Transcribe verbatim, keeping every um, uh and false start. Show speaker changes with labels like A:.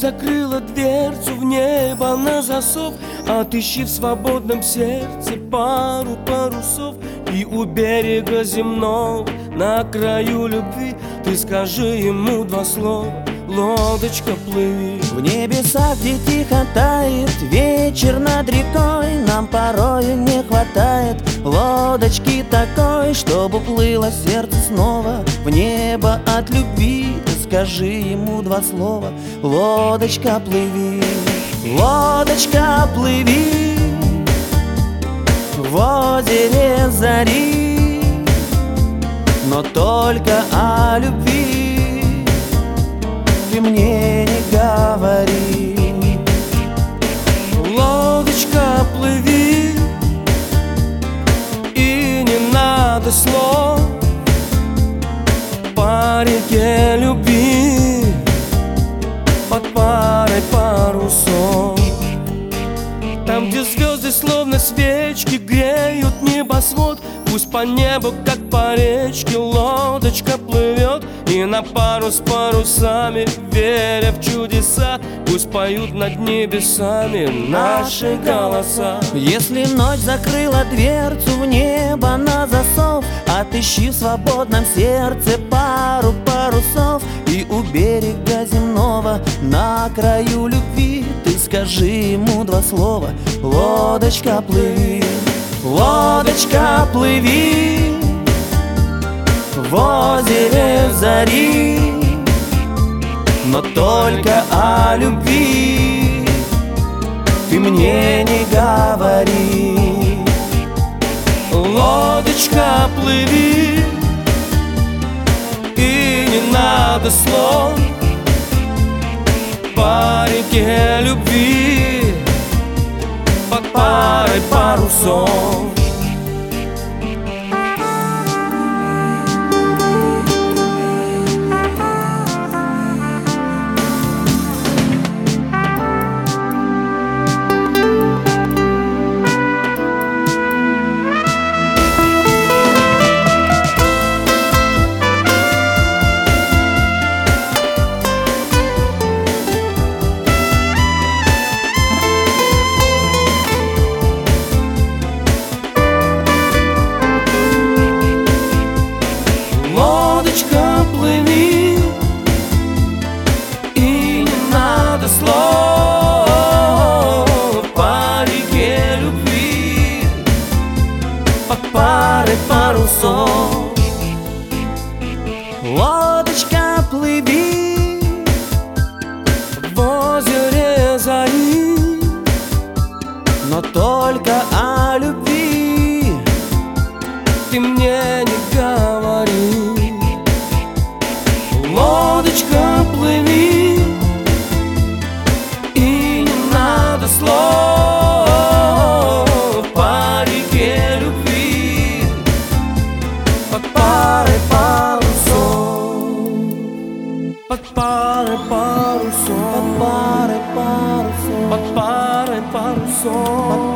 A: закрыла дверцу в небо на засов, отыщи в свободном сердце пару парусов. И у берега земного, на краю любви, ты скажи ему два слова: лодочка, плыви.
B: В небесах, где тихо тает вечер над рекой, нам порою не хватает лодочки такой, чтобы плыло сердце снова в небо от любви. Ты скажи ему два слова: лодочка, плыви. Лодочка, плыви в озере зари, но только о любви ты мне не говори.
A: Лодочка, плыви, и не надо слов по реке любви под парой парусов. Там, где звезды словно свечки греют небосвод, пусть по небу, как по речке, лодочка плывет. И на пару с парусами, веря в чудеса, пусть поют над небесами наши голоса.
B: Если ночь закрыла дверцу в небо на засов, отыщи в свободном сердце пару парусов. И у берега земного, на краю любви, ты скажи ему два слова: лодочка, плыви. Лодочка, плыви в озере зари, но только о любви ты мне не говори.
A: Лодочка, плыви, и не надо слов по реке любви под парой парусов. Лодочка, плыви, и не надо слов по реке любви под парой парусов.
B: Лодочка, плыви
A: В озере зари,
B: но только о любви
A: ты мне не говори. Лодочка, плыви, и не надо слов по реке любви под парой парусов. Под парой парусов.
B: под парой парусов.
A: Под парой парусов.